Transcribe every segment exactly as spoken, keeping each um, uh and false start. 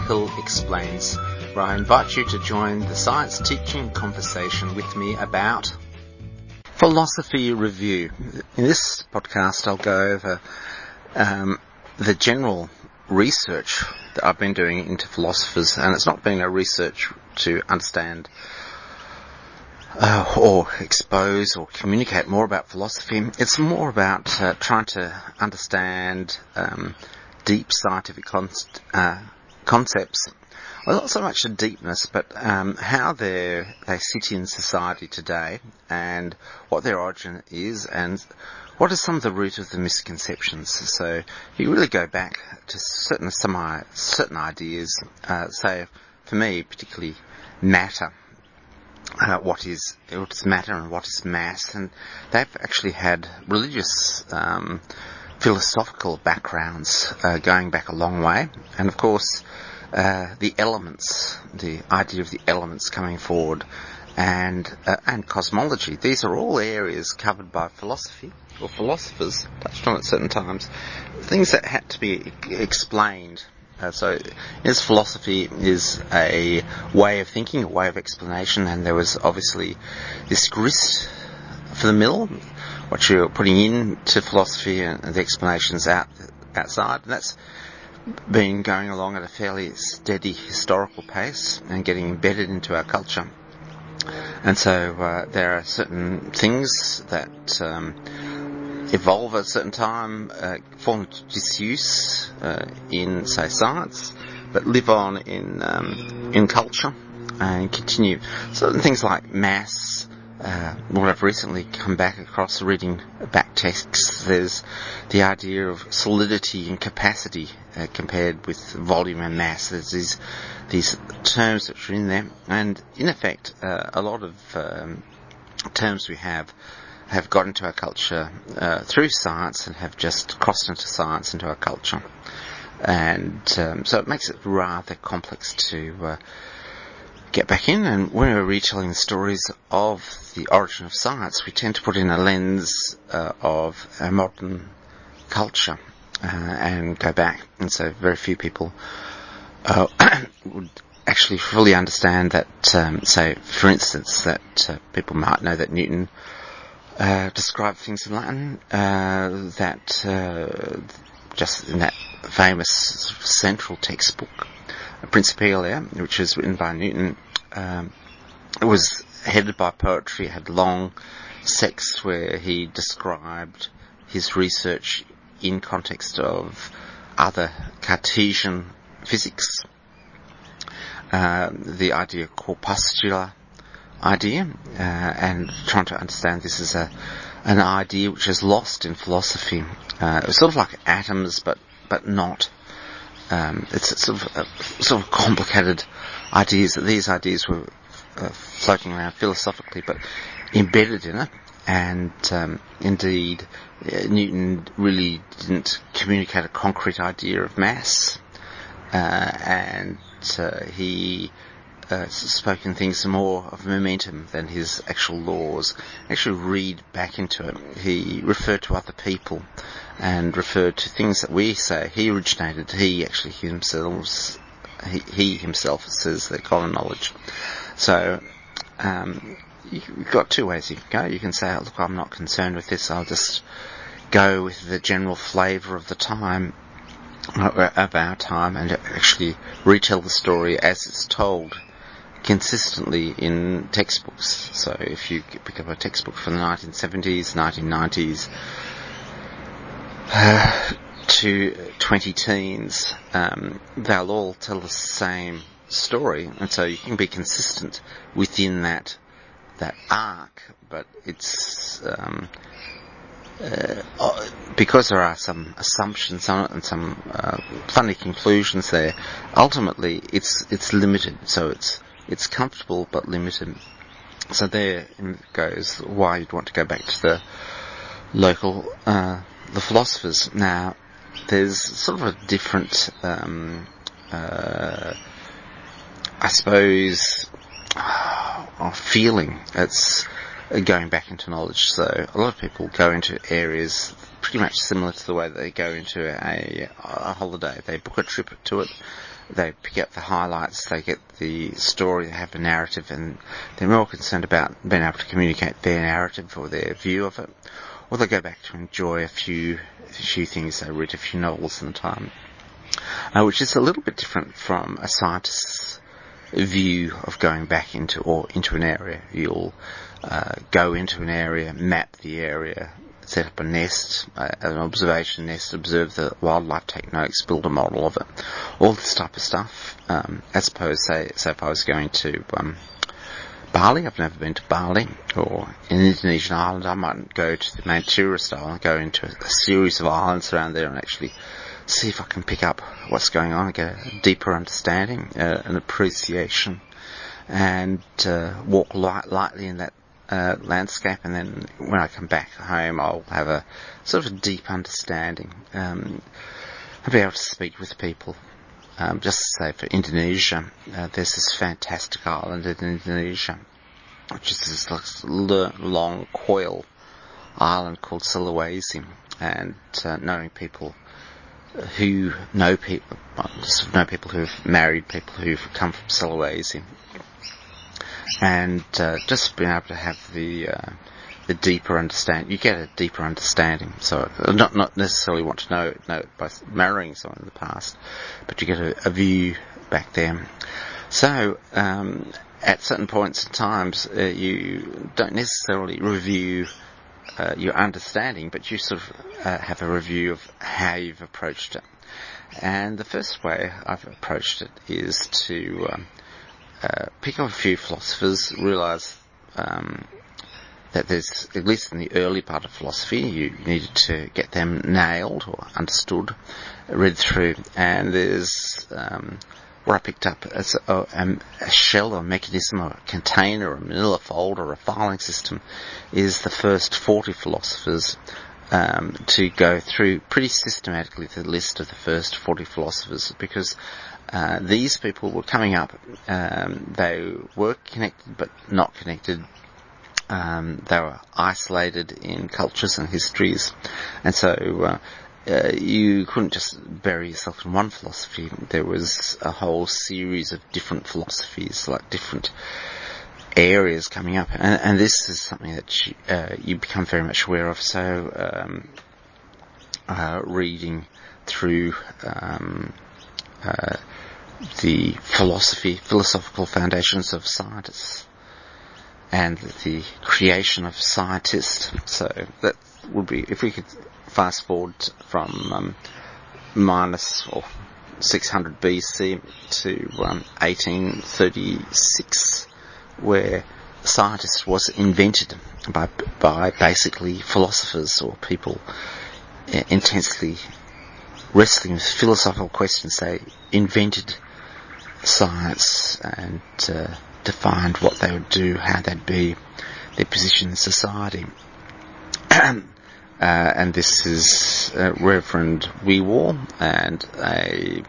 Hill Explains, where I invite you to join the science teaching conversation with me about philosophy review. In this podcast, I'll go over um, the general research that I've been doing into philosophers, and it's not been a research to understand uh, or expose or communicate more about philosophy. It's more about uh, trying to understand um, deep scientific con- uh, concepts. Well, not so much the deepness, but um, how they they sit in society today, and what their origin is, and what are some of the root of the misconceptions. So you really go back to certain some certain ideas. Uh, say, for me, particularly matter. Uh, what is what is matter and what is mass? And they've actually had religious, um, philosophical backgrounds uh, going back a long way, and of course. Uh, the elements, the idea of the elements coming forward, and uh, and cosmology. These are all areas covered by philosophy, or philosophers touched on at certain times. Things that had to be explained. Uh, so, yes, philosophy is a way of thinking, a way of explanation, and there was obviously this grist for the mill, what you're putting into philosophy and the explanations out outside, and that's been going along at a fairly steady historical pace and getting embedded into our culture. And so uh, there are certain things that um, evolve at a certain time, uh, fall into disuse uh, in, say, science, but live on in um, in culture and continue. Certain things like mass. Uh, what I've recently come back across reading back texts, there's the idea of solidity and capacity uh, compared with volume and mass. There's these, these terms that are in there, and in effect, uh, a lot of um, terms we have have got into our culture uh, through science and have just crossed into science, into our culture. And um, so it makes it rather complex to uh, get back in, and when we're retelling the stories of the origin of science, we tend to put in a lens uh, of a modern culture uh, and go back. And so very few people uh, would actually fully understand that, um, say, for instance, that uh, people might know that Newton uh, described things in Latin, uh, that uh, just in that famous central textbook, Principia, which was written by Newton, um, it was headed by poetry. It had long sects where he described his research in context of other Cartesian physics. Uh, the idea corpuscular idea, uh, and trying to understand this as a an idea which is lost in philosophy. Uh, it was sort of like atoms, but but not. Um, it's sort of uh, sort of complicated ideas. That these ideas were uh, floating around philosophically, but embedded in it. And um, indeed, uh, Newton really didn't communicate a concrete idea of mass, uh, and uh, he uh, spoke in things more of momentum than his actual laws. Actually, read back into it. He referred to other people and referred to things that we say he originated. He actually himself, he, he himself says they're common knowledge. So um, you've got two ways you can go. You can say, look, I'm not concerned with this. I'll just go with the general flavour of the time, of our time, and actually retell the story as it's told consistently in textbooks. So if you pick up a textbook from the nineteen seventies, nineteen nineties, uh, to twenty teens, um, they'll all tell the same story, and so you can be consistent within that that arc, but it's um, uh, because there are some assumptions on it and some uh, funny conclusions there. Ultimately, it's it's limited, so it's it's comfortable but limited. So there goes why you'd want to go back to the local, uh, the philosophers. Now, there's sort of a different, um, uh, I suppose, uh, feeling. It's going back into knowledge. So a lot of people go into areas pretty much similar to the way they go into a, a holiday. They book a trip to it, they pick up the highlights, they get the story, they have a narrative, and they're more concerned about being able to communicate their narrative or their view of it, or they go back to enjoy a few, a few things they read, a few novels in the time, uh, which is a little bit different from a scientist's view of going back into or into an area. You'll uh, go into an area, map the area, set up a nest, uh, an observation nest, observe the wildlife, take notes, build a model of it, all this type of stuff. Um, as opposed, say, say if I was going to um, Bali, I've never been to Bali, or an Indonesian island, I might go to the main tourist island, go into a, a series of islands around there and actually see if I can pick up what's going on and get a deeper understanding, uh, an appreciation, and uh, walk light, lightly in that uh, landscape. And then when I come back home, I'll have a sort of a deep understanding. Um, I'll be able to speak with people. Um, just to say, for Indonesia, uh, there's this fantastic island in Indonesia, which is this like, long coil island called Sulawesi, and uh, knowing people who know people, sort of know people who've married people who've come from Sulawesi, and uh, just being able to have the uh, the deeper understanding. You get a deeper understanding. So not not necessarily want to know know it by marrying someone in the past, but you get a, a view back there. So um, at certain points in times, uh, you don't necessarily review Uh, your understanding, but you sort of uh, have a review of how you've approached it. And the first way I've approached it is to um, uh, pick up a few philosophers, realise um, that there's, at least in the early part of philosophy, you needed to get them nailed or understood, read through, and there's um, what I picked up as a, a, a shell or a mechanism or a container or a manila folder or a filing system is the first forty philosophers um, to go through pretty systematically the list of the first forty philosophers, because uh, these people were coming up, um, they were connected but not connected. Um, they were isolated in cultures and histories, and so uh, uh, you couldn't just bury yourself in one philosophy. There was a whole series of different philosophies, like different areas coming up, and, and this is something that you, uh, you become very much aware of. So um, uh, reading through um, uh, the philosophy, philosophical foundations of scientists, and the creation of scientists. So that would be, if we could fast forward from um, minus or six hundred B C to um, eighteen thirty-six, where scientist was invented by by basically philosophers or people intensely wrestling with philosophical questions. They invented science and uh, defined what they would do, how they'd be, their position in society. uh, and this is uh, Reverend Whewell, and a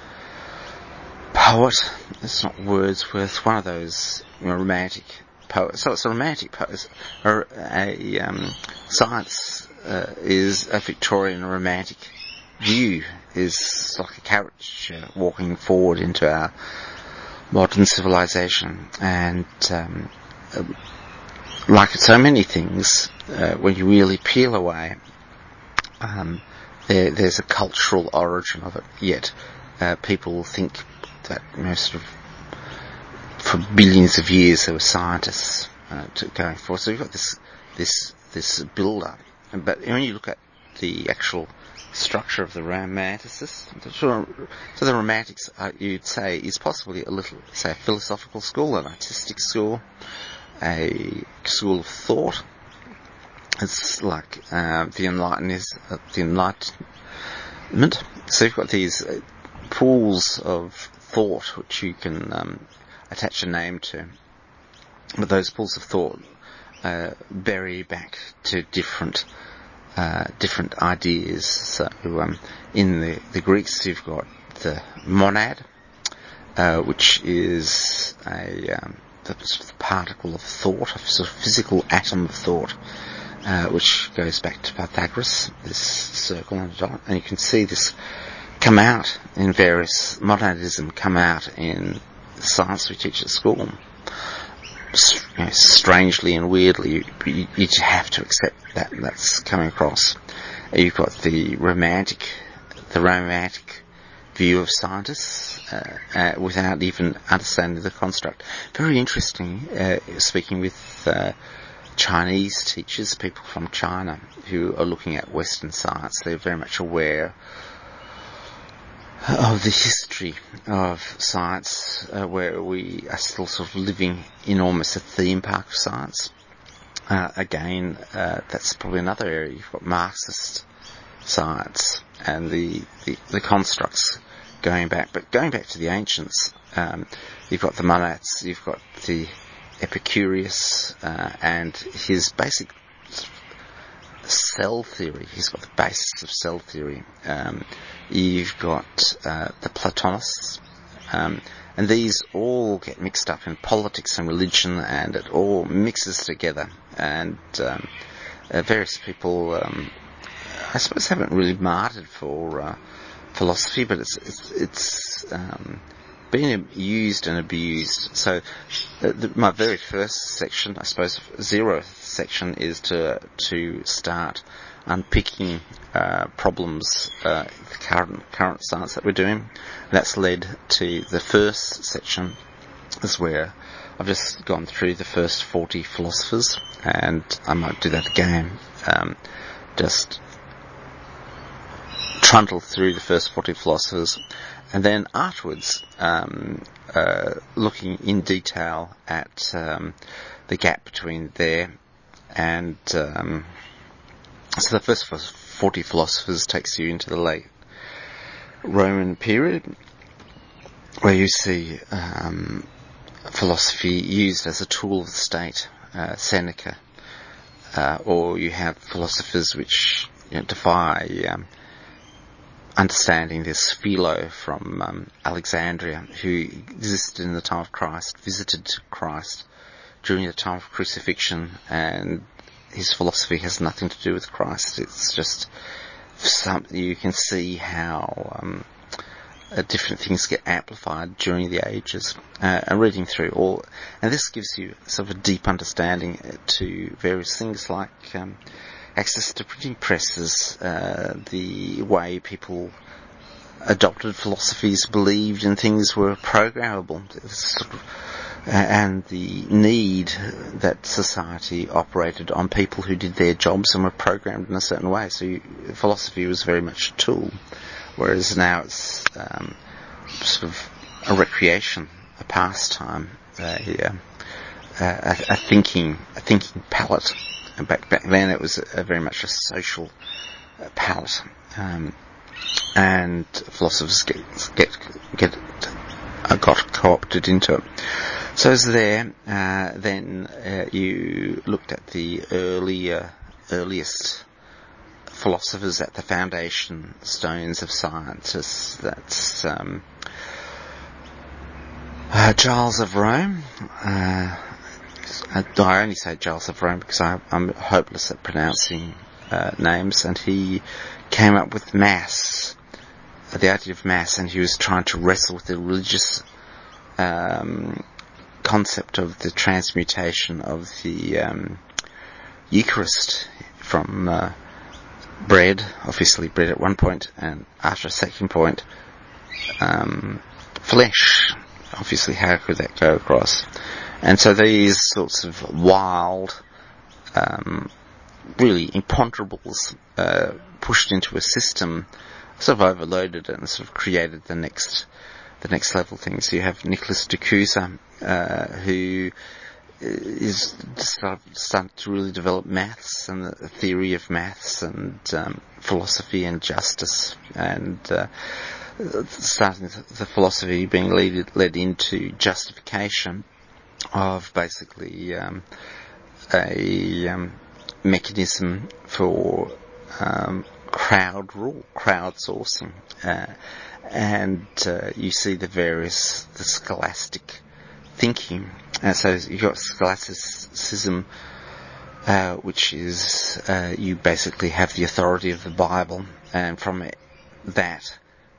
poet. It's not Wordsworth, one of those you know, romantic poets. So it's a romantic poet. Or a um, science uh, is a Victorian romantic view, is like a caricature walking forward into our modern civilization. And um, like so many things, uh, when you really peel away, um, there, there's a cultural origin of it. Yet uh, people think that you know, sort of for billions of years there were scientists uh, to going forward. So you've got this this this build up. But when you look at the actual structure of the Romanticists, so the Romantics, uh, you'd say, is possibly a little, say, a philosophical school, an artistic school, a school of thought. It's like uh, the Enlightenment, uh, the Enlightenment. So you've got these uh, pools of thought which you can um, attach a name to, but those pools of thought uh, bury back to different uh, different ideas. So um, in the, the Greeks, you've got the monad, uh, which is a um, the sort of particle of thought, a sort of physical atom of thought, uh, which goes back to Pythagoras, this circle on the dot, and you can see this come out in various, modernism come out in science we teach at school. You know, strangely and weirdly, you, you have to accept that that's coming across. You've got the romantic, the romantic view of scientists uh, uh, without even understanding the construct. Very interesting, uh, speaking with uh, Chinese teachers, people from China who are looking at Western science. They're very much aware of the history of science, uh, where we are still sort of living in almost a theme park of science. Uh, again, uh, that's probably another area. You've got Marxist science and the, the, the constructs going back, but going back to the ancients, um, you've got the monads, you've got the Epicurus, uh, and his basic cell theory. He's got the basis of cell theory. Um, you've got uh, the Platonists, um, and these all get mixed up in politics and religion, and it all mixes together. And um, uh, various people, um, I suppose, haven't really martyred for uh, philosophy, but it's it's, it's um, been used and abused. So uh, the, my very first section, I suppose, zeroth section, is to to start unpicking uh, problems, uh, the current current science that we're doing. And that's led to the first section, is where I've just gone through the first forty philosophers, and I might do that again. Um, just trundle through the first forty philosophers, and then afterwards um, uh, looking in detail at um, the gap between there and um, so the first forty philosophers takes you into the late Roman period, where you see um, philosophy used as a tool of the state, uh, Seneca, uh, or you have philosophers which, you know, defy um, understanding. There's Philo from um, Alexandria, who existed in the time of Christ, visited Christ during the time of crucifixion, and his philosophy has nothing to do with Christ. It's just something you can see how um, uh, different things get amplified during the ages. Uh, and reading through all, and this gives you sort of a deep understanding to various things like um, access to printing presses, uh, the way people adopted philosophies, believed in things were programmable, sort of, uh, and the need that society operated on people who did their jobs and were programmed in a certain way. So you, philosophy was very much a tool, whereas now it's um, sort of a recreation, a pastime, a, a, a thinking, a thinking palette. And back back then, it was a, a very much a social uh, palette, um, and philosophers get get get uh, got co-opted into it. So as there, uh, then uh, you looked at the earlier earliest philosophers at the foundation stones of science. That's um, uh, Giles of Rome. Uh, I only say Giles of Rome because I, I'm hopeless at pronouncing uh, names, and he came up with mass, uh, the idea of mass, and he was trying to wrestle with the religious um, concept of the transmutation of the um, Eucharist from uh, bread, obviously bread at one point, and after a second point, um, flesh. Obviously, how could that go across? And so these sorts of wild, um, really imponderables, uh, pushed into a system, sort of overloaded it and sort of created the next, the next level things. So you have Nicholas de Cusa, uh, who is starting to really develop maths and the theory of maths and um, philosophy and justice, and uh, starting the philosophy being led, led into justification of basically um, a um, mechanism for um, crowd rule, crowdsourcing, uh, and uh, you see the various the scholastic thinking. Uh, so you've got scholasticism, uh, which is uh, you basically have the authority of the Bible, and from it, that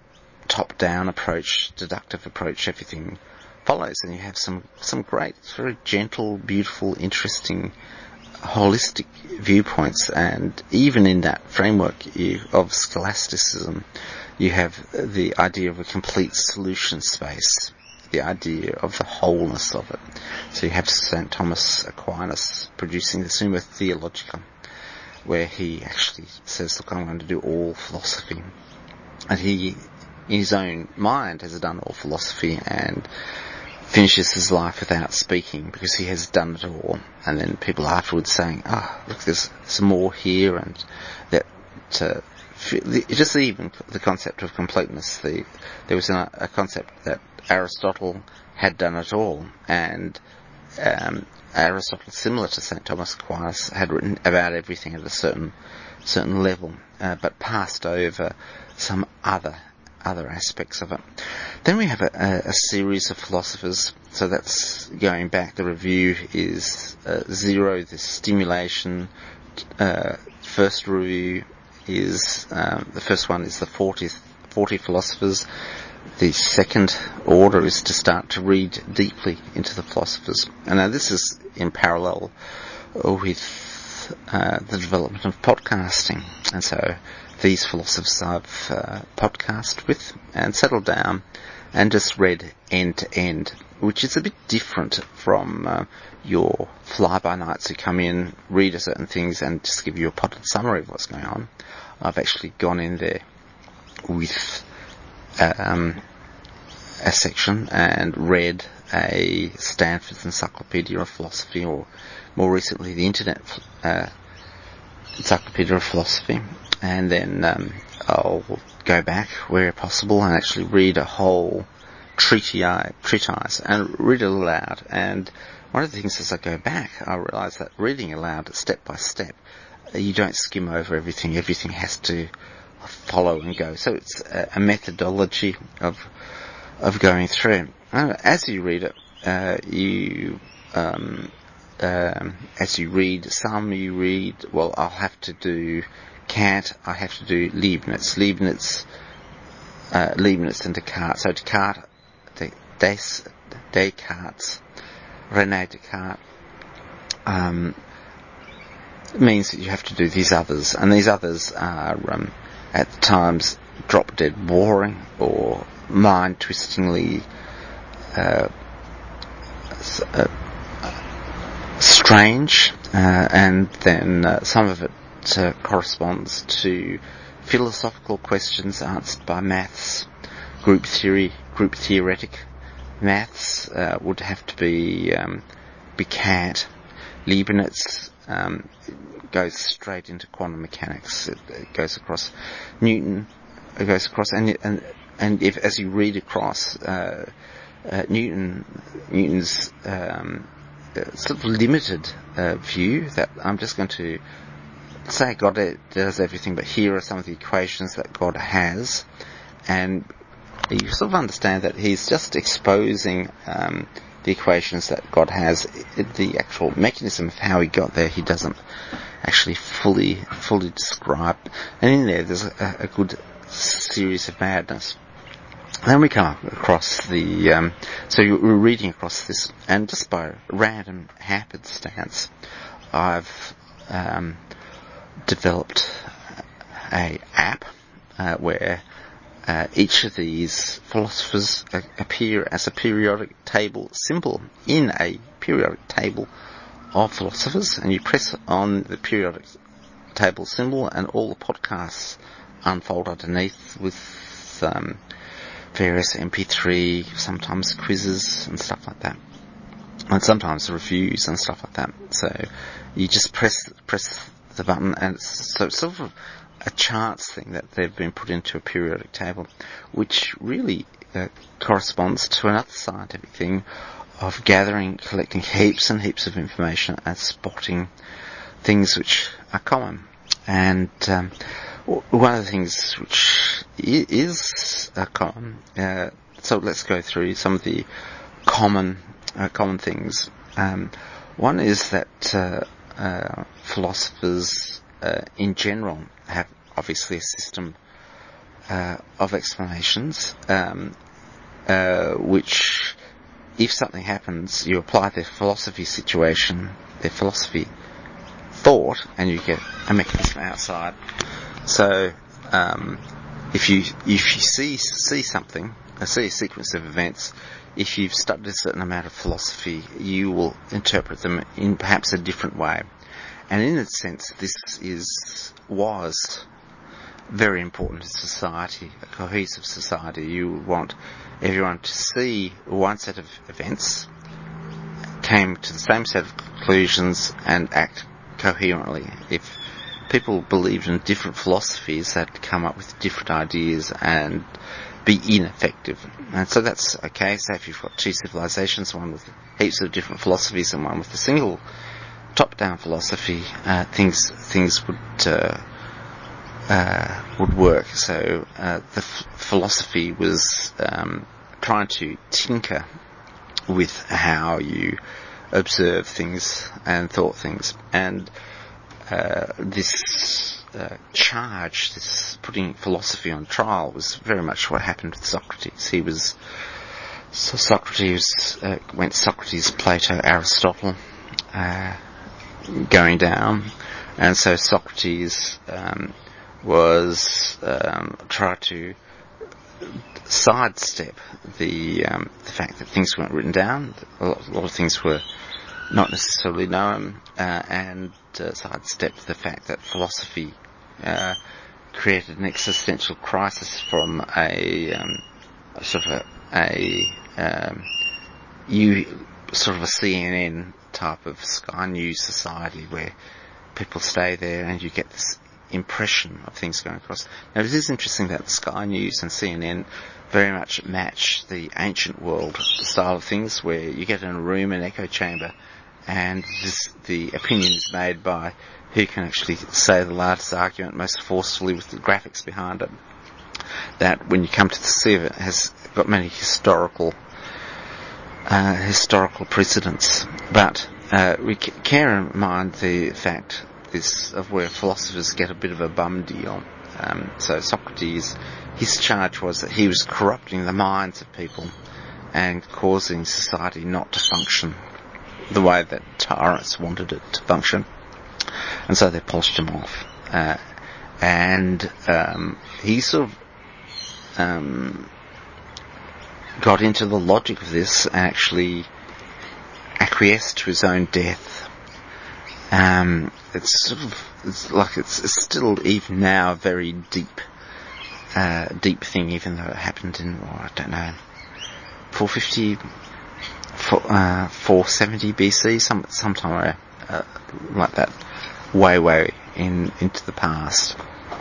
top-down approach, deductive approach, everything follows, and you have some, some great, very gentle, beautiful, interesting, holistic viewpoints. And even in that framework you, of scholasticism, you have the idea of a complete solution space, the idea of the wholeness of it. So you have Saint Thomas Aquinas producing the Summa Theologica, where he actually says, look, I'm going to do all philosophy. And he, in his own mind, has done all philosophy and finishes his life without speaking because he has done it all. And then people afterwards saying, ah, oh, look, there's some more here, and that, uh, just even the concept of completeness. The, there was a, a concept that Aristotle had done it all, and um, Aristotle, similar to Saint Thomas Aquinas, had written about everything at a certain certain level, uh, but passed over some other other aspects of it. Then we have a, a, a series of philosophers. So that's going back. The review is uh, zero, the stimulation. Uh, first review is um, the first one is the fortieth, forty philosophers. The second order is to start to read deeply into the philosophers. And now this is in parallel with uh, the development of podcasting. And so these philosophers I've uh, podcast with and settled down and just read end to end, which is a bit different from uh, your fly-by-nights who come in, read certain things and just give you a potted summary of what's going on. I've actually gone in there with um, a section and read a Stanford's Encyclopedia of Philosophy, or more recently the Internet uh, Encyclopedia of Philosophy, and then um, I'll go back where possible and actually read a whole treatise, treatise and read it aloud. And one of the things as I go back, I realise that reading aloud step by step, you don't skim over everything. Everything has to follow and go. So it's a, a methodology of of going through. Uh, as you read it, uh, you um, um, as you read some, you read. Well, I'll have to do Kant. I have to do Leibniz. Leibniz, uh, Leibniz and Descartes. So Descartes, Des, Descartes, René Descartes. Um, means that you have to do these others, and these others are um, at times drop dead boring or mind twistingly uh, uh, strange, uh, and then uh, some of it uh, corresponds to philosophical questions answered by maths, group theory, group theoretic maths uh, would have to be um, be Kant. Leibniz um, goes straight into quantum mechanics. It, it goes across Newton. It goes across, and and and if as you read across uh, uh, Newton, Newton's um, uh, sort of limited uh, view that I'm just going to say God does everything, but here are some of the equations that God has, and you sort of understand that he's just exposing um, the equations that God has. The actual mechanism of how he got there, he doesn't actually fully fully describe. And in there, there's a, a good series of madness. Then we come across the, um, so we're reading across this, and just by random happenstance, I've um, developed a app uh, where Uh, each of these philosophers uh, appear as a periodic table symbol in a periodic table of philosophers, and you press on the periodic table symbol and all the podcasts unfold underneath with um, various M P three, sometimes quizzes and stuff like that, and sometimes reviews and stuff like that. So you just press press the button, and it's, so it's sort of a chance thing that they've been put into a periodic table, which really uh, corresponds to another scientific thing of gathering, collecting heaps and heaps of information and spotting things which are common. And um, one of the things which is uh, common, uh, so let's go through some of the common uh, common things. Um, one is that uh, uh, philosophers uh, in general have obviously a system uh, of explanations, um, uh, which, if something happens, you apply their philosophy situation, their philosophy thought, and you get a mechanism outside. So, um, if you if you see see something, or see a sequence of events, if you've studied a certain amount of philosophy, you will interpret them in perhaps a different way. And in a sense, this is was very important to society, a cohesive society. You want everyone to see one set of events, came to the same set of conclusions, and act coherently. If people believed in different philosophies, they'd come up with different ideas and be ineffective. And so that's okay. So if you've got two civilizations, one with heaps of different philosophies and one with a single top-down philosophy, uh, things things would uh, uh, would work. So uh, the f- philosophy was um, trying to tinker with how you observe things and thought things, and uh, this uh, charge, this putting philosophy on trial, was very much what happened with Socrates. He was so Socrates uh, went Socrates, Plato, Aristotle, uh, going down, and so Socrates um, was um, tried to sidestep the um, the fact that things weren't written down. A lot, a lot of things were not necessarily known, uh, and uh, sidestep the fact that philosophy uh, created an existential crisis from a, um, a sort of a, a um, you sort of a C N N type of Sky News society where people stay there and you get this impression of things going across. Now, it is interesting that Sky News and C N N very much match the ancient world style of things, where you get in a room, an echo chamber, and this, the opinion is made by who can actually say the loudest argument most forcefully with the graphics behind it. That, when you come to see it, has got many historical uh, historical precedents. But uh, we c- care in mind the fact this of where philosophers get a bit of a bum deal. Um, so Socrates, his charge was that he was corrupting the minds of people and causing society not to function the way that tyrants wanted it to function, and so they polished him off. Uh, and um, he sort of um, got into the logic of this and actually acquiesced to his own death. Um, it's sort of it's like it's, it's still even now a very deep, uh, deep thing, even though it happened in oh, I don't know, four fifty. For, uh, four seventy B C, some sometime uh, like that, way way in into the past.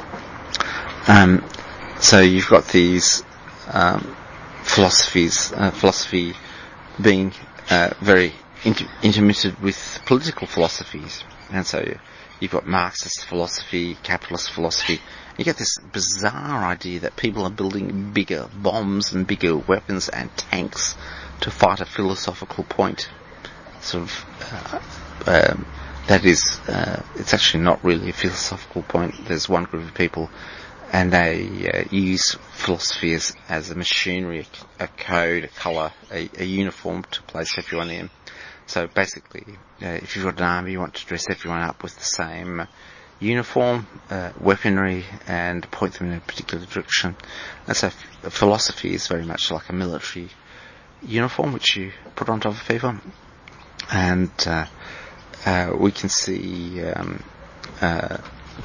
Um, so you've got these um, philosophies, uh, philosophy being uh, very inter- intermittent with political philosophies, and so you've got Marxist philosophy, capitalist philosophy. You get this bizarre idea that people are building bigger bombs and bigger weapons and tanks to fight a philosophical point. Sort of, uh, um, that is, uh, it's actually not really a philosophical point. There's one group of people, and they uh, use philosophy as, as a machinery, a, a code, a colour, a, a uniform to place everyone in. So basically, uh, if you've got an army, you want to dress everyone up with the same uniform, uh, weaponry, and point them in a particular direction. And so f- philosophy is very much like a military uniform which you put on top of people. And uh, uh, we can see um, uh,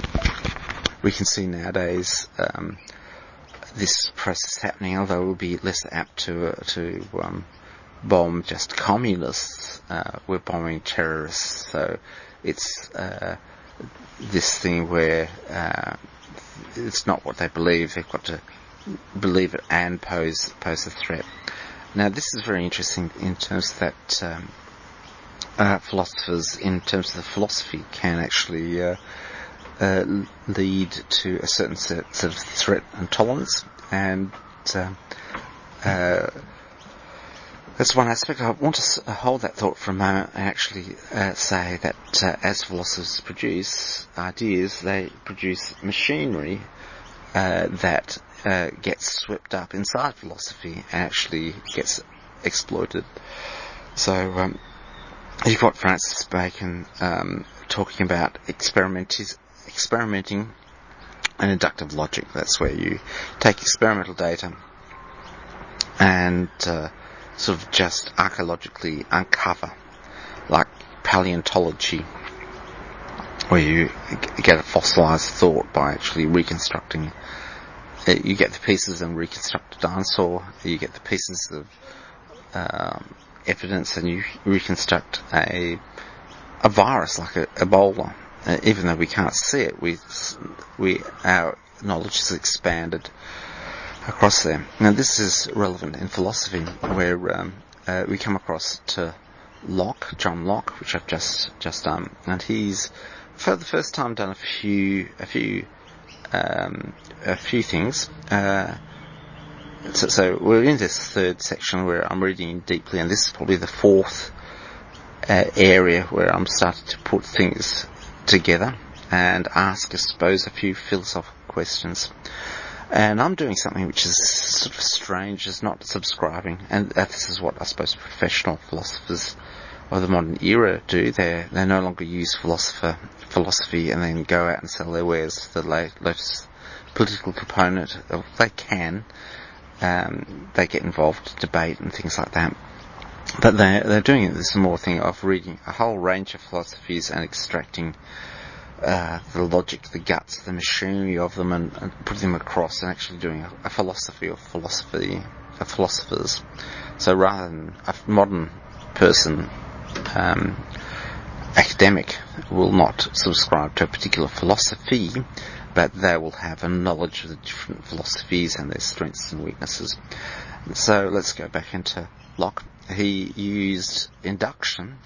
we can see nowadays um, this process happening, although we'll be less apt to uh, to um, bomb just communists. Uh, we're bombing terrorists, so it's uh, this thing where uh, it's not what they believe. They've got to believe it and pose pose a threat. Now, this is very interesting in terms of that um, uh, philosophers, in terms of the philosophy, can actually uh, uh, lead to a certain set, sort of threat and tolerance, and uh, uh, that's one aspect. I want to hold that thought for a moment and actually uh, say that uh, as philosophers produce ideas, they produce machinery uh, that uh, gets swept up inside philosophy and actually gets exploited. So um, you've got Francis Bacon um, talking about experimentis- experimenting and inductive logic. That's where you take experimental data and uh, sort of just archaeologically uncover, like paleontology, where you get a fossilized thought by actually reconstructing. You get the pieces and reconstruct a dinosaur. You get the pieces of um, evidence and you reconstruct a a virus like a, Ebola. Uh, even though we can't see it, we we our knowledge is expanded across there. Now this is relevant in philosophy, where um, uh, we come across to Locke, John Locke, which I've just just done, and he's for the first time done a few a few um, a few things. Uh, so, so we're in this third section where I'm reading deeply, and this is probably the fourth uh, area where I'm starting to put things together and ask, I suppose, a few philosophical questions. And I'm doing something which is sort of strange, is not subscribing, and this is what I suppose professional philosophers of the modern era do. They they no longer use philosopher philosophy and then go out and sell their wares to the latest political proponent. They can, um, they get involved in debate and things like that. But they they're doing it this more thing of reading a whole range of philosophies and extracting Uh, the logic, the guts, the machinery of them, and, and putting them across, and actually doing a, a philosophy of philosophy of philosophers. So rather than a modern person, um, academic, will not subscribe to a particular philosophy, but they will have a knowledge of the different philosophies and their strengths and weaknesses. So let's go back into Locke. He used induction,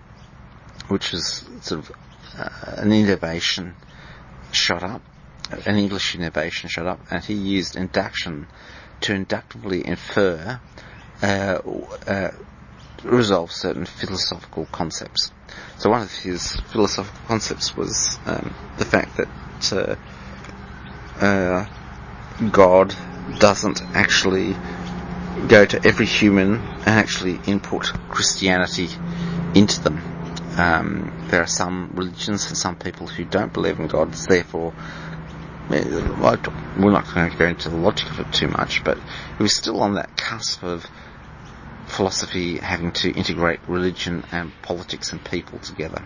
which is sort of Uh, an innovation shot up, an English innovation shot up, and he used induction to inductively infer, uh, uh, resolve certain philosophical concepts. So one of his philosophical concepts was um, the fact that uh, uh, God doesn't actually go to every human and actually input Christianity into them. Um, there are some religions and some people who don't believe in God, therefore, well, we're not going to go into the logic of it too much, but he was still on that cusp of philosophy having to integrate religion and politics and people together.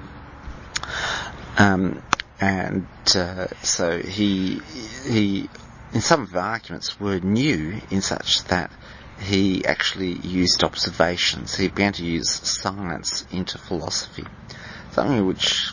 Um, and uh, so he, he, in some of the arguments were new in such that he actually used observations. He began to use science into philosophy, something which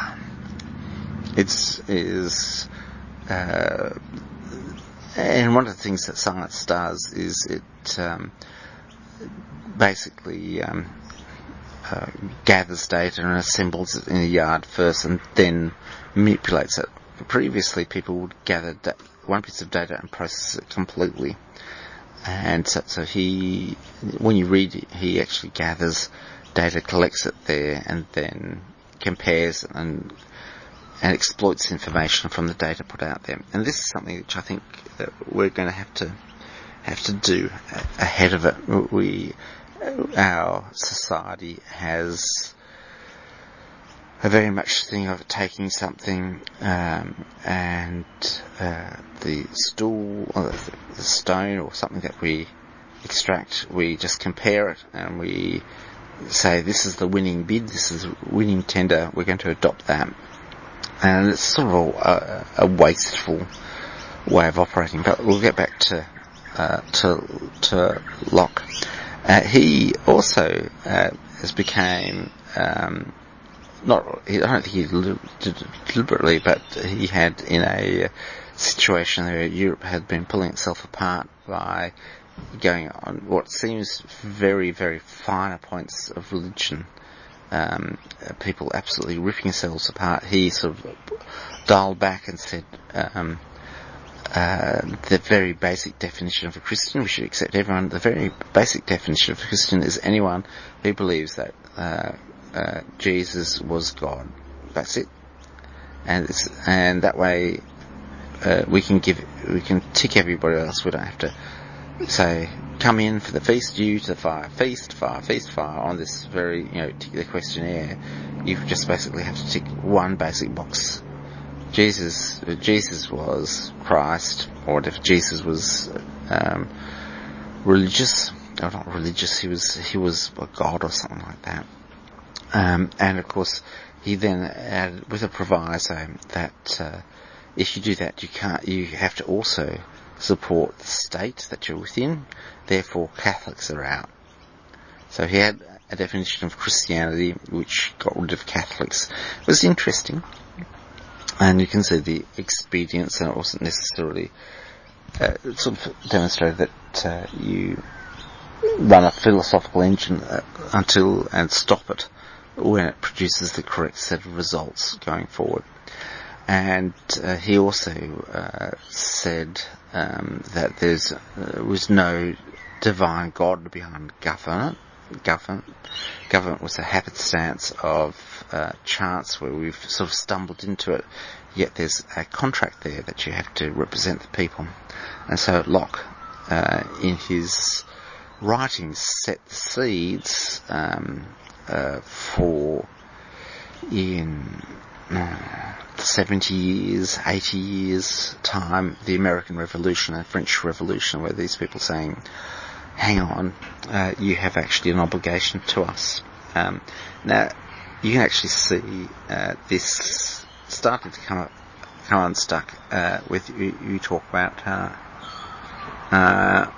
it's is, uh, and one of the things that science does is it um, basically um, uh, gathers data and assembles it in a yard first, and then manipulates it. Previously, people would gather da- one piece of data and process it completely. And so, so he, when you read it, he actually gathers data, collects it there, and then compares and and exploits information from the data put out there. And this is something which I think that we're going to have to have to do ahead of it. We, our society has a very much thing of taking something um, and uh, the stool or the, the stone or something that we extract, we just compare it and we say this is the winning bid, this is the winning tender, we're going to adopt that. And it's sort of a, a wasteful way of operating. But we'll get back to uh, to to Locke. Uh, he also uh, has became um, not. I don't think he did it deliberately, but he had in a situation where Europe had been pulling itself apart by going on what seems very, very finer points of religion. Um, people absolutely ripping themselves apart. He sort of dialed back and said, um, uh, the very basic definition of a Christian, we should accept everyone, the very basic definition of a Christian is anyone who believes that uh, uh, Jesus was God. That's it. And it's, and that way, uh, we can give, we can tick everybody else. We don't have to say, come in for the feast, you to the fire, feast, fire, feast, fire, on this very, you know, particular questionnaire. You just basically have to tick one basic box. Jesus, Jesus was Christ, or if Jesus was, um, religious, or not religious, he was, he was a God or something like that. Um, and of course, he then added with a proviso that, uh, if you do that, you can't, you have to also support the state that you're within, therefore Catholics are out. So he had a definition of Christianity which got rid of Catholics. It was interesting, and you can see the expedience, and it wasn't necessarily, uh, it sort of demonstrated that uh, you run a philosophical engine uh, until, and stop it when it produces the correct set of results going forward. And uh, he also uh, said um, that there's uh, was no divine God behind government. Government, government was a happenstance of uh, chance where we've sort of stumbled into it. Yet there's a contract there that you have to represent the people. And so Locke, uh, in his writings, set the seeds um, uh, for in uh, seventy years, eighty years time, the American Revolution and French Revolution, where these people saying, hang on, uh, you have actually an obligation to us. Um, now, you can actually see uh, this starting to come up, come unstuck uh, with you, you talk about uh, uh,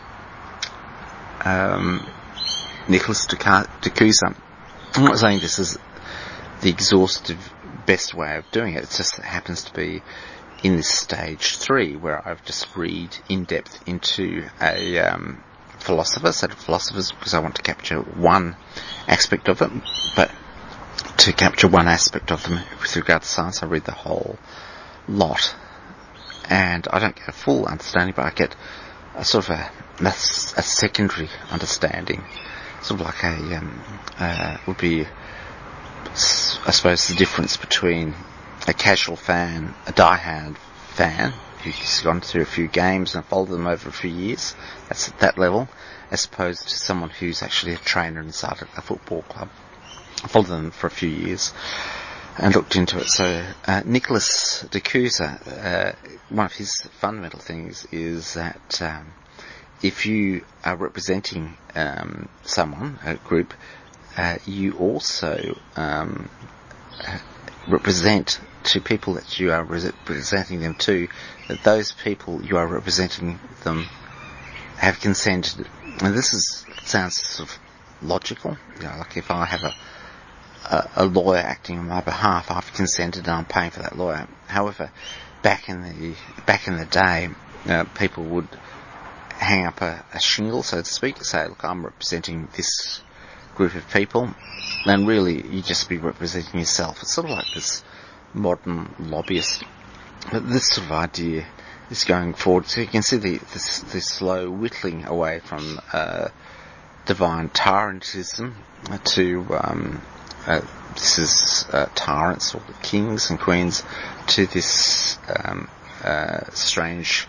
um, Nicholas de Cusa. I'm not saying this is the exhaustive best way of doing it. It just happens to be in this stage three, where I've just read in depth into a um, philosopher, set of philosophers, because I want to capture one aspect of it. But to capture one aspect of them with regard to science, I read the whole lot, and I don't get a full understanding, but I get a sort of a, a, a secondary understanding, sort of like a um, uh, would be, I suppose, the difference between a casual fan, a diehard fan, who's gone through a few games and followed them over a few years, that's at that level, as opposed to someone who's actually a trainer inside a football club. I followed them for a few years and looked into it. So uh, Nicholas de Cusa, uh, one of his fundamental things is that um, if you are representing um, someone, a group, uh, you also um, represent to people that you are representing them to, that those people you are representing them have consented. And this is sounds sort of logical. You know, like if I have a a, a lawyer acting on my behalf, I've consented and I'm paying for that lawyer. However, back in the back in the day, uh, people would hang up a, a shingle, so to speak, to say, look, I'm representing this group of people, and really you just be representing yourself. It's sort of like this modern lobbyist. But this sort of idea is going forward, so you can see the this, the slow whittling away from uh, divine tyrantism to um, uh, this is uh, tyrants or kings and queens, to this um, uh, strange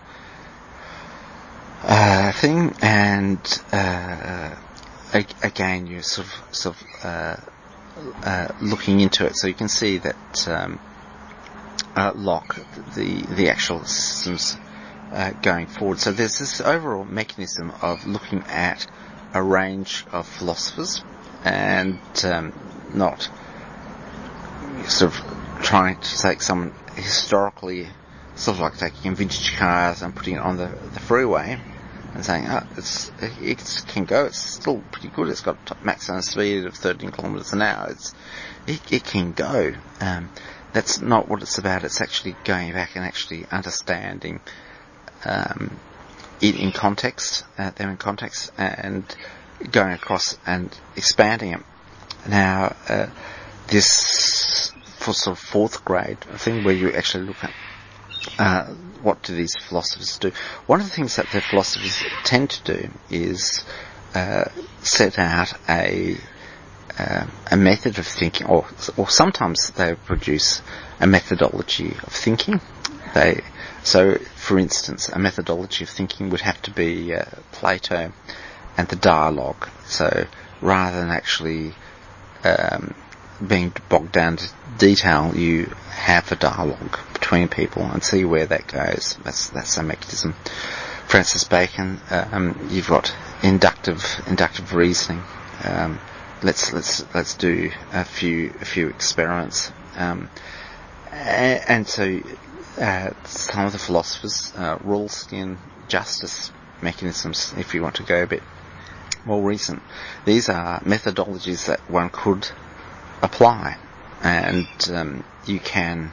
uh, thing, and uh, again you're sort of sort of uh, uh, looking into it, so you can see that um, uh, Locke, the the actual systems uh, going forward. So there's this overall mechanism of looking at a range of philosophers and um, not sort of trying to take someone historically, sort of like taking vintage cars and putting it on the, the freeway and saying, oh, it's, it can go, it's still pretty good, it's got top maximum speed of thirteen kilometres an hour, it's, it, it can go. Um, that's not what it's about. It's actually going back and actually understanding um, it in context, uh, them in context, and going across and expanding it. Now, uh, this for sort of fourth grade thing where you actually look at uh, what do these philosophers do. One of the things that the philosophers tend to do is uh, set out a uh, a method of thinking, or or sometimes they produce a methodology of thinking. They So, for instance, a methodology of thinking would have to be uh, Plato and the dialogue. So, rather than actually um, being bogged down to detail, you have a dialogue between people and see where that goes. That's that's a mechanism. Francis Bacon, um, you've got inductive inductive reasoning. Um, let's let's let's do a few a few experiments. Um, and, and so uh, some of the philosophers, uh, Rawlsian justice mechanisms, if you want to go a bit more recent, these are methodologies that one could apply, and um, you can.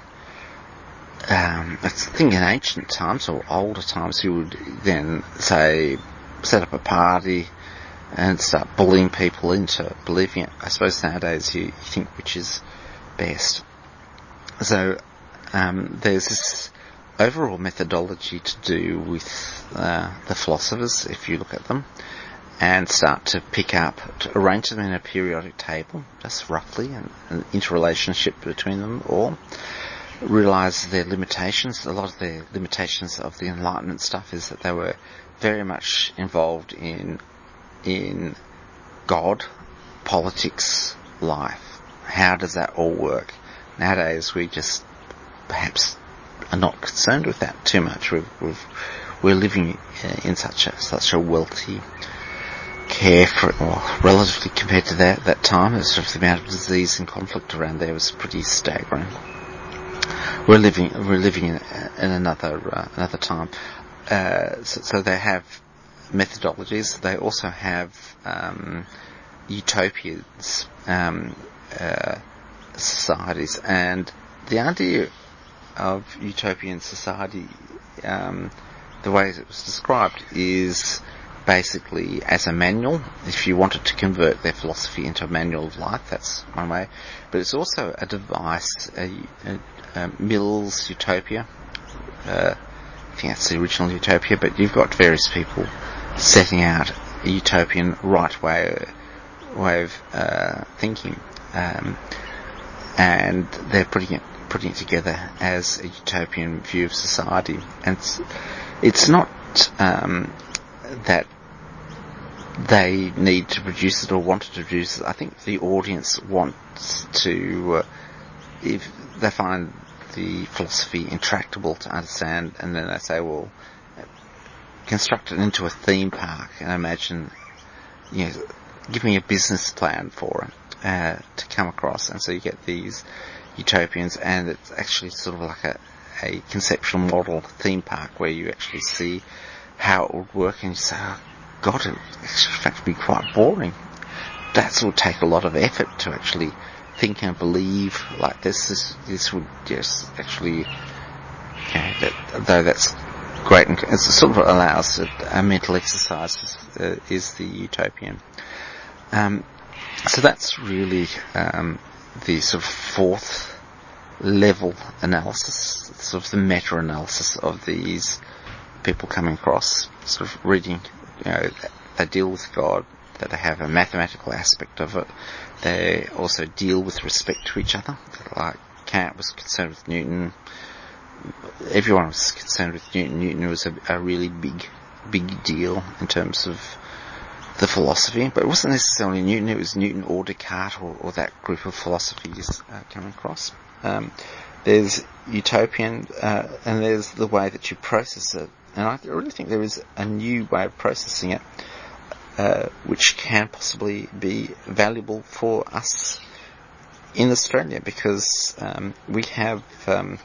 Um, I think in ancient times or older times, you would then say set up a party and start bullying people into believing it. I suppose nowadays you, you think which is best. So um, there's this overall methodology to do with uh, the philosophers, if you look at them, and start to pick up, to arrange them in a periodic table, just roughly, and an interrelationship between them all. Realise their limitations. A lot of the limitations of the Enlightenment stuff is that they were very much involved in in God, politics, life. How does that all work? Nowadays we just perhaps are not concerned with that too much. We've, we've, we're living in such a such a wealthy, carefree, well, relatively compared to that that time, sort of the amount of disease and conflict around there was pretty staggering. We're living, we're living in, in another, uh, another time. Uh, so, so they have methodologies. They also have, um, utopias, um, uh, societies. And the idea of utopian society, um, the way it was described is basically as a manual. If you wanted to convert their philosophy into a manual of life, that's one way. But it's also a device, a, a, a Mill's Utopia. Uh, I think that's the original Utopia, but you've got various people setting out a utopian right way, way of uh, thinking. Um, and they're putting it, putting it together as a utopian view of society. And it's, it's not, um, that they need to produce it or want to produce it. I think the audience wants to, uh, if they find the philosophy intractable to understand, and then they say, well, construct it into a theme park and imagine, you know, give me a business plan for it, uh, to come across. And so you get these utopians, and it's actually sort of like a, a conceptual model theme park where you actually see how it would work, and you say, oh, God, it actually in fact be quite boring. That will take a lot of effort to actually think and believe like this. This, this would just actually, you know, that, though that's great, and it sort of allows a, a mental exercise is, uh, is the utopian. Um, so that's really um, the sort of fourth level analysis, sort of the meta-analysis of these people coming across, sort of reading, you know, they deal with God, that they have a mathematical aspect of it. They also deal with respect to each other. Like Kant was concerned with Newton. Everyone was concerned with Newton. Newton was a, a really big, big deal in terms of the philosophy. But it wasn't necessarily Newton. It was Newton or Descartes or, or that group of philosophies uh, coming across. Um, there's utopian, uh, and there's the way that you process it. And I really think there is a new way of processing it, uh, which can possibly be valuable for us in Australia, because um, we have um,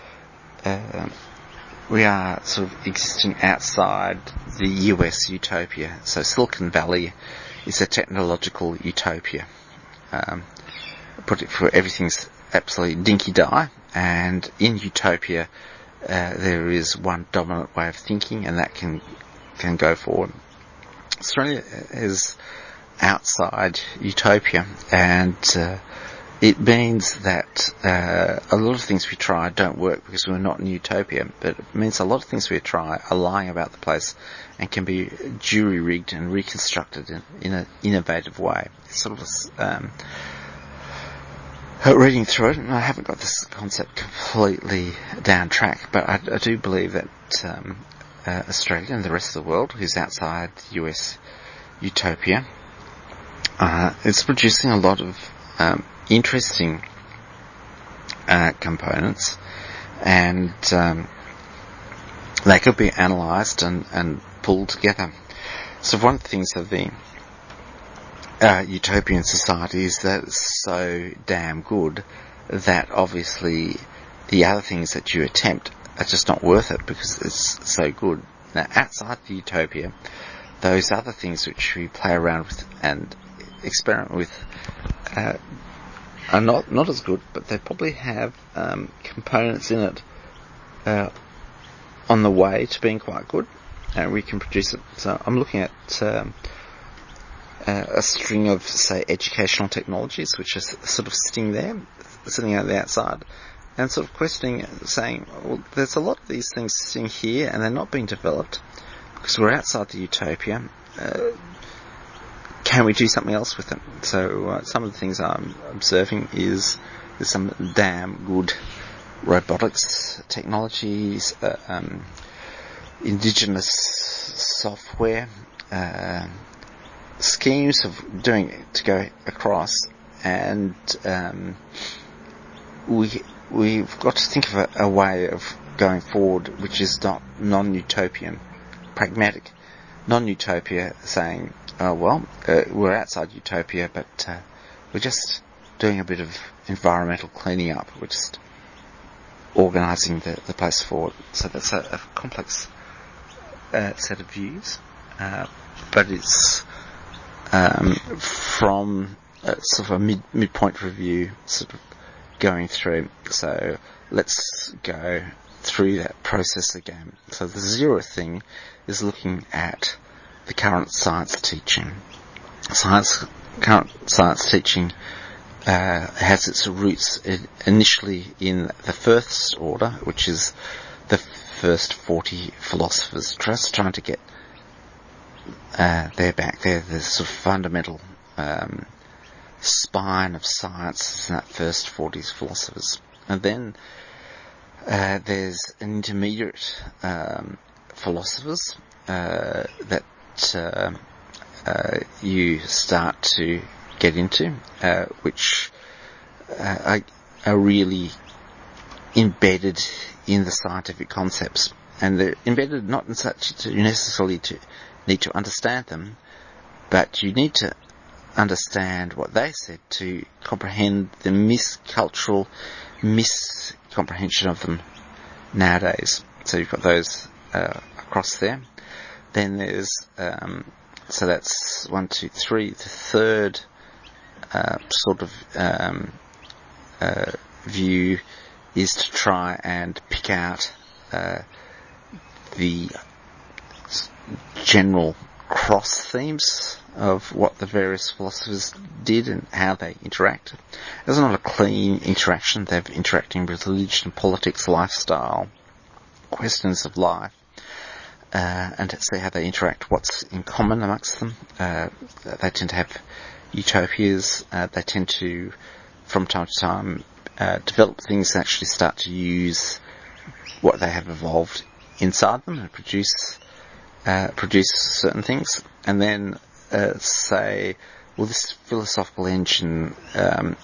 uh, we are sort of existing outside the U S utopia. So Silicon Valley is a technological utopia. Um, put it for everything's absolutely dinky-die, and in utopia uh, there is one dominant way of thinking, and that can can go forward. Australia is outside utopia, and uh, it means that uh, a lot of things we try don't work because we're not in utopia, but it means a lot of things we try are lying about the place and can be jury-rigged and reconstructed in, in an innovative way. It's sort of a, um, uh, reading through it, and I haven't got this concept completely down track, but I, I do believe that um, uh, Australia and the rest of the world, who's outside the U S utopia, uh, is producing a lot of um, interesting uh, components, and um, they could be analysed and, and pulled together. So one of the things of the uh, utopian society is that it's so damn good that obviously the other things that you attempt are just not worth it because it's so good. Now, outside the utopia, those other things which we play around with and experiment with uh, are not, not as good, but they probably have um, components in it uh, on the way to being quite good, and we can produce it. So I'm looking at um, uh, a string of, say, educational technologies which are sort of sitting there, sitting on the outside, and sort of questioning, saying, well, there's a lot of these things sitting here and they're not being developed because we're outside the utopia. Uh, can we do something else with them? So uh, some of the things I'm observing is there's some damn good robotics technologies, uh, um, indigenous software, uh, schemes of doing it to go across, and um, we we've got to think of a, a way of going forward which is not non-utopian, pragmatic, non-utopia, saying, oh well, uh, we're outside utopia, but uh, we're just doing a bit of environmental cleaning up, we're just organising the, the place forward. So that's a, a complex uh, set of views, uh, but it's um, from a, sort of a mid midpoint review, sort of going through. So let's go through that process again. So the zero thing is looking at the current science teaching. Science, current science teaching uh, has its roots in, initially in the first order, which is the first forty philosophers, just trying to get uh, their back. They're the sort of fundamental um, spine of science in that first forty philosophers. And then uh, there's an intermediate um, philosophers uh, that uh, uh, you start to get into, uh, which uh, are, are really embedded in the scientific concepts. And they're embedded not in such to necessarily to need to understand them, but you need to understand what they said to comprehend the miscultural miscomprehension of them nowadays. So you've got those uh, across there. Then there's um, so that's one, two, three. The third uh, sort of um, uh, view is to try and pick out uh, the general cross themes of what the various philosophers did and how they interact. It's not a clean interaction. They're interacting with religion, politics, lifestyle, questions of life, uh, and to see how they interact, what's in common amongst them. Uh, they tend to have utopias. Uh, they tend to, from time to time, uh, develop things and actually start to use what they have evolved inside them and produce uh, produce certain things. And then uh, say, well, this philosophical engine um,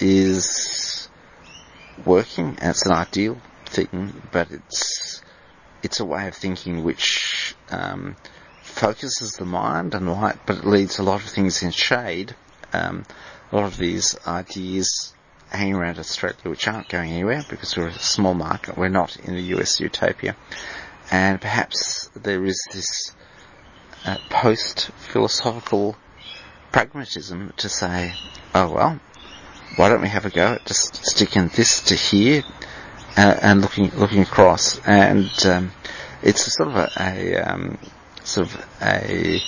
is working and it's an ideal thing, but it's it's a way of thinking which um, focuses the mind and light, but it leaves a lot of things in shade. Um, a lot of these ideas hanging around Australia which aren't going anywhere because we're a small market. We're not in the U S utopia. And perhaps there is this uh, post-philosophical pragmatism to say, oh well, why don't we have a go at just sticking this to here uh, and looking looking across. And um, it's a sort of a, a um, sort of a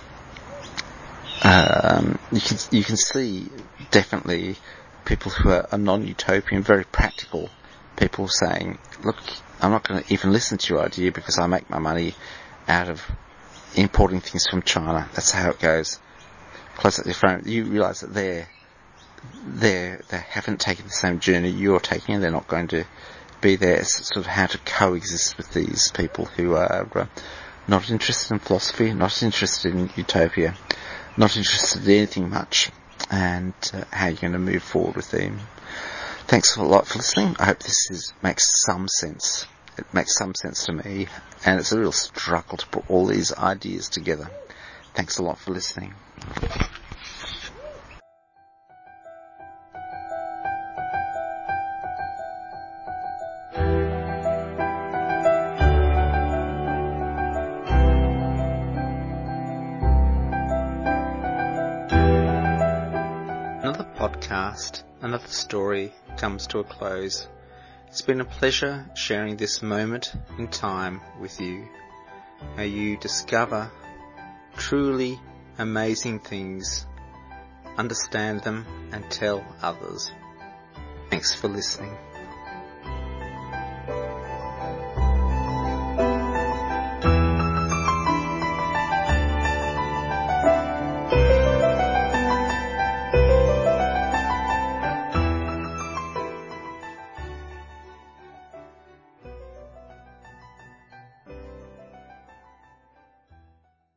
um, you can you can see definitely people who are, are non-utopian, very practical people saying, look, I'm not going to even listen to your idea because I make my money out of importing things from China. That's how it goes. Close up your phone. You realise that they're they they haven't taken the same journey you're taking, and they're not going to be there. It's sort of how to coexist with these people who are uh, not interested in philosophy, not interested in utopia, not interested in anything much, and uh, how you're going to move forward with them. Thanks a lot for listening. I hope this is, makes some sense. It makes some sense to me, and it's a real struggle to put all these ideas together. Thanks a lot for listening. Another podcast, another story comes to a close. It's been a pleasure sharing this moment in time with you. May you discover truly amazing things, understand them, and tell others. Thanks for listening.